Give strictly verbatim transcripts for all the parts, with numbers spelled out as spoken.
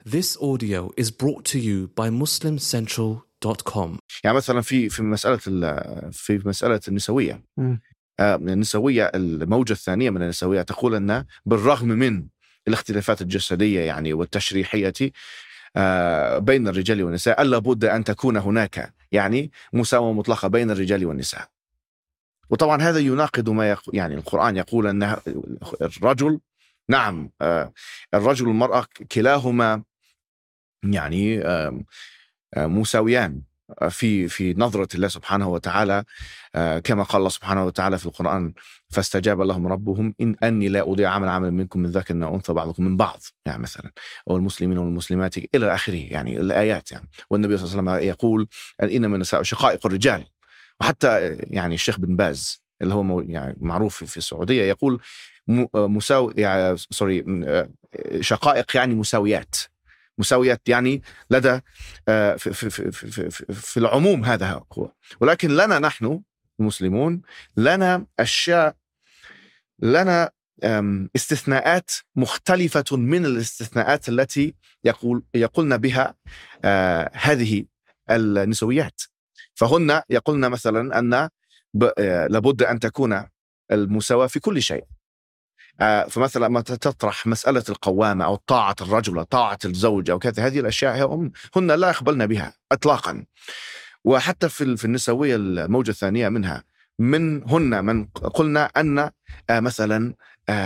This audio is brought to you by muslim central dot com. يعني مثلا في في مسألة في مسألة النسوية م. آه، النسوية الموجة الثانية من النسوية تقول أن بالرغم من الاختلافات الجسدية يعني والتشريحية آه، بين الرجال والنساء ألا بد أن تكون هناك يعني مساواة مطلقة بين الرجال والنساء. وطبعا هذا يناقض ما يق... يعني القرآن يقول أن الرجل نعم آه، الرجل والمرأة كلاهما يعني آه، آه، مساويان في في نظرة الله سبحانه وتعالى، كما قال الله سبحانه وتعالى في القرآن: فاستجاب لهم ربهم إن أني لا أضيع عمل عمل منكم من ذكر أو أنثى بعضكم من بعض، يعني مثلا، أو المسلمين والمسلمات إلى آخره، يعني الآيات يعني. والنبي صلى الله عليه وسلم يقول أن إنما النساء شقائق الرجال. وحتى يعني الشيخ بن باز اللي هو يعني معروف في السعودية يقول مساوي يعني سوري شقائق يعني مساويات مساويات يعني لدى في, في, في, في, في, في العموم هذا هو. ولكن لنا نحن المسلمون لنا أشياء، لنا استثناءات مختلفة من الاستثناءات التي يقول يقولن بها هذه النسويات. فهن يقولن مثلا أن لابد أن تكون المساواة في كل شيء. فمثلا ما تطرح مسألة القوامة أو طاعة الرجل طاعة الزوج أو كذا، هذه الأشياء هن لا يقبلن بها إطلاقا. وحتى في في النسوية الموجة الثانية منها من هن من قلنا أن مثلا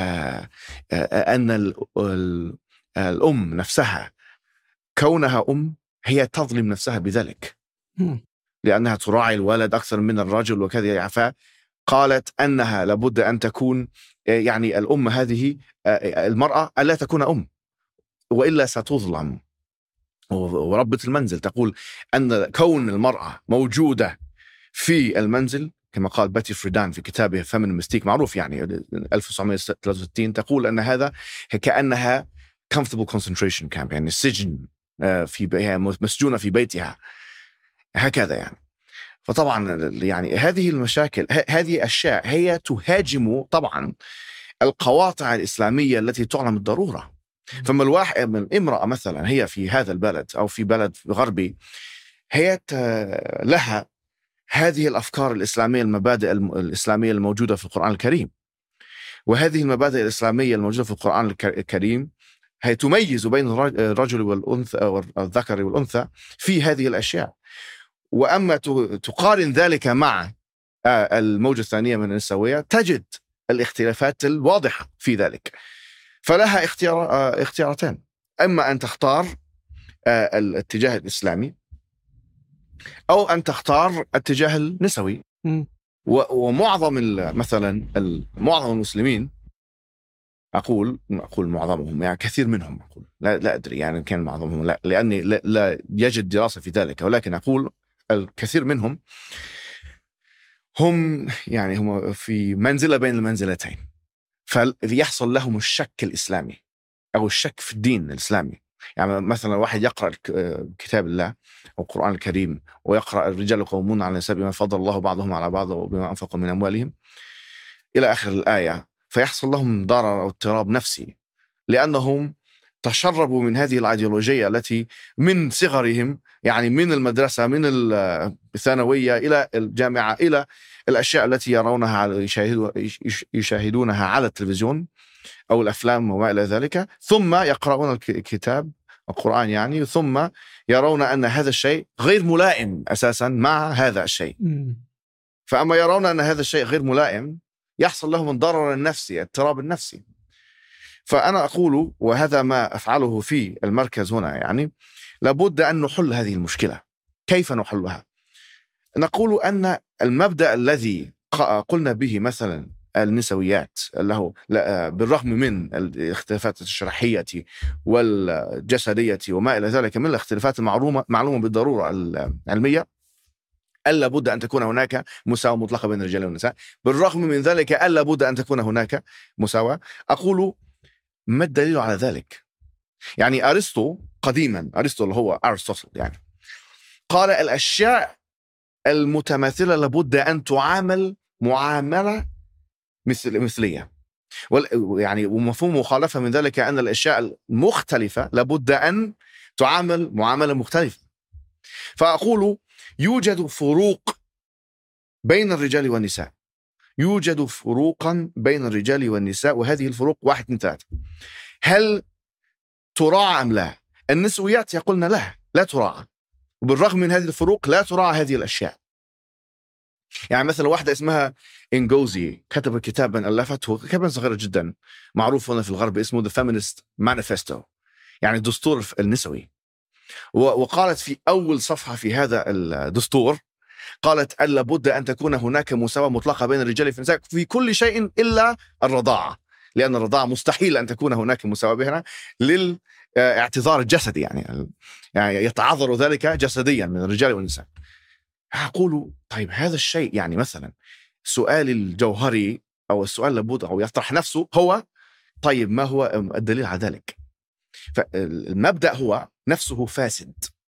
أن الأم نفسها كونها أم هي تظلم نفسها بذلك لأنها تراعي الولد أكثر من الرجل وكذا. فقالت أنها لابد أن تكون يعني الأم هذه المرأة ألا تكون أم وإلا ستظلم. وربة المنزل تقول أن كون المرأة موجودة في المنزل كما قال باتي فريدان في كتابه فمن مستيك معروف يعني ألف وتسعمائة وثلاثة وستين، تقول أن هذا كأنها comfortable concentration camp، يعني السجن في مسجونة في بيتها هكذا يعني. فطبعا يعني هذه المشاكل هذه أشياء هي تهاجم طبعا القواطع الإسلامية التي تعلم الضرورة. فما الواحد من امرأة مثلا هي في هذا البلد أو في بلد غربي هي لها هذه الأفكار الإسلامية المبادئ الإسلامية الموجودة في القرآن الكريم، وهذه المبادئ الإسلامية الموجودة في القرآن الكريم هي تميز بين الرجل والأنثى أو الذكر والأنثى في هذه الأشياء. وأما تقارن ذلك مع الموجة الثانية من النسوية تجد الاختلافات الواضحة في ذلك. فلها اختيار اختيارتين: أما أن تختار الاتجاه الإسلامي أو أن تختار الاتجاه النسوي. ومعظم مثلا معظم المسلمين أقول أقول معظمهم يعني كثير منهم أقول لا, لا أدري يعني كان معظمهم لا لأني لا, لا يجد دراسة في ذلك، ولكن أقول الكثير منهم هم يعني هم في منزلة بين المنزلتين، فيحصل لهم الشك الإسلامي أو الشك في الدين الإسلامي. يعني مثلا واحد يقرأ كتاب الله أو القرآن الكريم ويقرأ الرجال قوامون على النساء بما فضل الله بعضهم على بعض وبما أنفقوا من أموالهم إلى آخر الآية، فيحصل لهم ضرر أو اضطراب نفسي لأنهم تشربوا من هذه الأيديولوجية التي من صغرهم، يعني من المدرسة من الثانوية إلى الجامعة إلى الأشياء التي يرونها يشاهدونها على التلفزيون أو الأفلام وما إلى ذلك، ثم يقرؤون الكتاب القرآن يعني، ثم يرون أن هذا الشيء غير ملائم أساسا مع هذا الشيء. فأما يرون أن هذا الشيء غير ملائم يحصل لهم الضرر النفسي اضطراب النفسي. فأنا أقول وهذا ما أفعله في المركز هنا، يعني لابد أن نحل هذه المشكلة. كيف نحلها؟ نقول أن المبدأ الذي قلنا به مثلا النسويات له بالرغم من الاختلافات الشرحية والجسدية وما إلى ذلك من الاختلافات المعلومة معلومة بالضرورة العلمية، ألا بد أن تكون هناك مساواة مطلقة بين الرجال والنساء. بالرغم من ذلك ألا بد أن تكون هناك مساواة. أقول ما الدليل على ذلك؟ يعني أرسطو قديما، أرسطو اللي هو أرسطو يعني قال الأشياء المتماثلة لابد أن تعامل معاملة مثل مثلية. يعني ومفهوم مخالفة من ذلك أن الأشياء المختلفة لابد أن تعامل معاملة مختلفة. فأقول يوجد فروق بين الرجال والنساء، يوجد فروقا بين الرجال والنساء، وهذه الفروق واحد من ثلاثة. هل تراعى أم لا؟ النسويات يقولن لا لا تراعى، وبالرغم من هذه الفروق لا تراعى هذه الأشياء. يعني مثلا واحدة اسمها إنغوزي كتب كتابا ألفته، كتابا صغيرة جدا معروف هنا في الغرب اسمه The Feminist Manifesto، يعني الدستور النسوي. وقالت في أول صفحة في هذا الدستور، قالت أن لابد أن تكون هناك مساواة مطلقة بين الرجال والنساء في كل شيء إلا الرضاعة، لأن الرضاعة مستحيل أن تكون هناك مساواة بينها للاعتذار الجسدي، يعني يعني يتعذر ذلك جسديا من الرجال والنساء. أقول طيب هذا الشيء، يعني مثلا سؤال الجوهري أو السؤال لابد أو يطرح نفسه هو طيب ما هو الدليل على ذلك؟ فالمبدأ هو نفسه فاسد.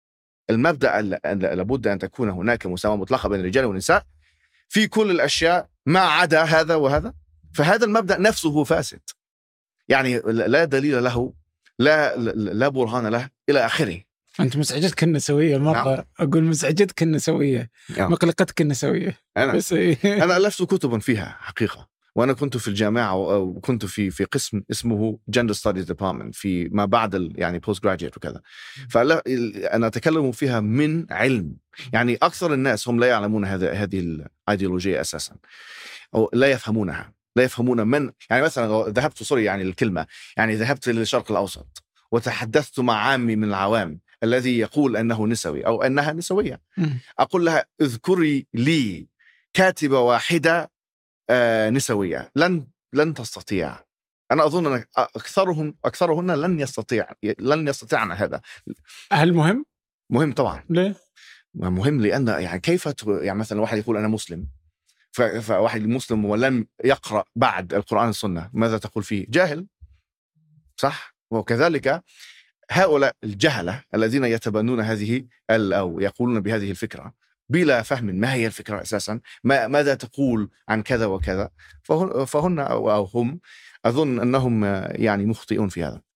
المبدأ لابد أن تكون هناك مساواة مطلقة بين الرجال والنساء في كل الأشياء ما عدا هذا وهذا، فهذا المبدأ نفسه فاسد، يعني لا دليل له، لا لا برهان له إلى آخره. أنت مسعجتك النسوية مرة. نعم. أقول مسعجتك النسوية، نعم. مقلقتك النسوية. أنا, بس أنا ألفت كتبا فيها حقيقة، وأنا كنت في الجامعة وكنت في في قسم اسمه Gender Studies Department في ما بعد ال يعني post graduate وكذا. فأنا أتكلم فيها من علم، يعني أكثر الناس هم لا يعلمون هذا هذه الأيديولوجية أساسا، أو لا يفهمونها، لا يفهمون من. يعني مثلا ذهبت سوري يعني الكلمة يعني ذهبت للشرق الأوسط وتحدثت مع عامي من العوام الذي يقول أنه نسوي أو أنها نسوية، أقول لها اذكري لي كاتبة واحدة آه نسوية، لن لن تستطيع. أنا أظن أن أكثرهم أكثرهن لن يستطيع لن يستطيعن هذا. هل مهم؟ مهم طبعا. ليه؟ مهم لأن يعني كيف يعني مثلا واحد يقول أنا مسلم، فواحد مسلم ولم يقرأ بعد القرآن والسنة، ماذا تقول فيه؟ جاهل، صح؟ وكذلك هؤلاء الجهلة الذين يتبنون هذه أو يقولون بهذه الفكرة بلا فهم ما هي الفكرة أساسا، ما ماذا تقول عن كذا وكذا، فهن, فهن أو هم أظن أنهم يعني مخطئون في هذا.